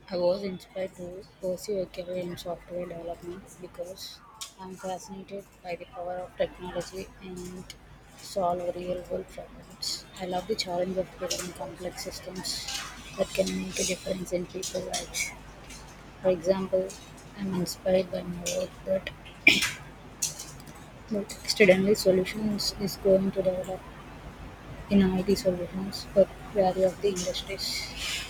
I was inspired to pursue a career in software development because I'm fascinated by the power of technology and solve real world problems. I love the challenge of building complex systems that can make a difference in people's lives. For example, I'm inspired by my work that Studently Solutions is going to develop in IT solutions for various of the industries.